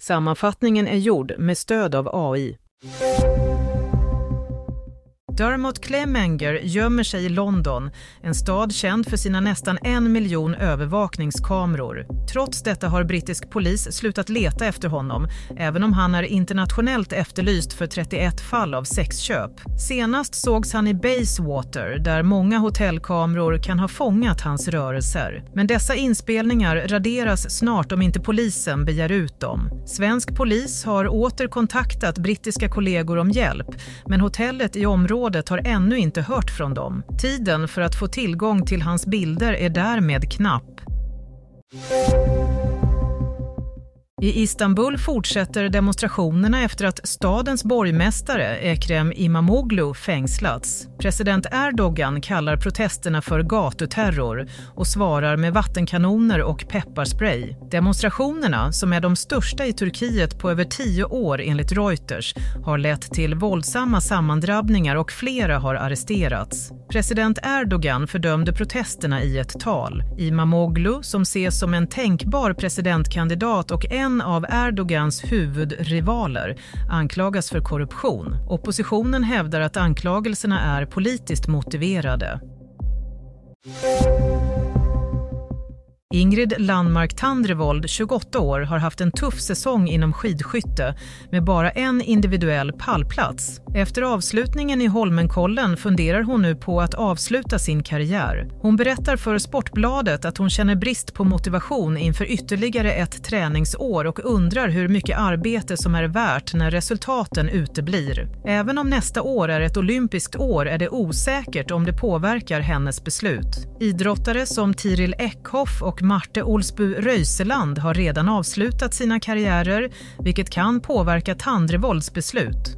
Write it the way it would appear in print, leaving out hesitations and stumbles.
Sammanfattningen är gjord med stöd av AI. Dermot Clemenger gömmer sig i London, en stad känd för sina nästan 1 miljon övervakningskameror. Trots detta har brittisk polis slutat leta efter honom, även om han är internationellt efterlyst för 31 fall av sexköp. Senast sågs han i Bayswater, där många hotellkameror kan ha fångat hans rörelser. Men dessa inspelningar raderas snart om inte polisen begär ut dem. Svensk polis har åter kontaktat brittiska kollegor om hjälp, men hotellet i området har ännu inte hört från dem. Tiden för att få tillgång till hans bilder är därmed knapp. I Istanbul fortsätter demonstrationerna efter att stadens borgmästare Ekrem İmamoğlu fängslats. President Erdogan kallar protesterna för gatuterror och svarar med vattenkanoner och pepparspray. Demonstrationerna, som är de största i Turkiet på över 10 år enligt Reuters, har lett till våldsamma sammandrabbningar och flera har arresterats. President Erdogan fördömde protesterna i ett tal. İmamoğlu, som ses som en tänkbar presidentkandidat och en av Erdogans huvudrivaler, anklagas för korruption. Oppositionen hävdar att anklagelserna är politiskt motiverade. Ingrid Landmark Tandrevold, 28 år, har haft en tuff säsong inom skidskytte med bara en individuell pallplats. Efter avslutningen i Holmenkollen funderar hon nu på att avsluta sin karriär. Hon berättar för Sportbladet att hon känner brist på motivation inför ytterligare ett träningsår och undrar hur mycket arbete som är värt när resultaten uteblir. Även om nästa år är ett olympiskt år är det osäkert om det påverkar hennes beslut. Idrottare som Tiril Eckhoff och Marte Olsbu Röiseland har redan avslutat sina karriärer, vilket kan påverka Tandrevolds beslut.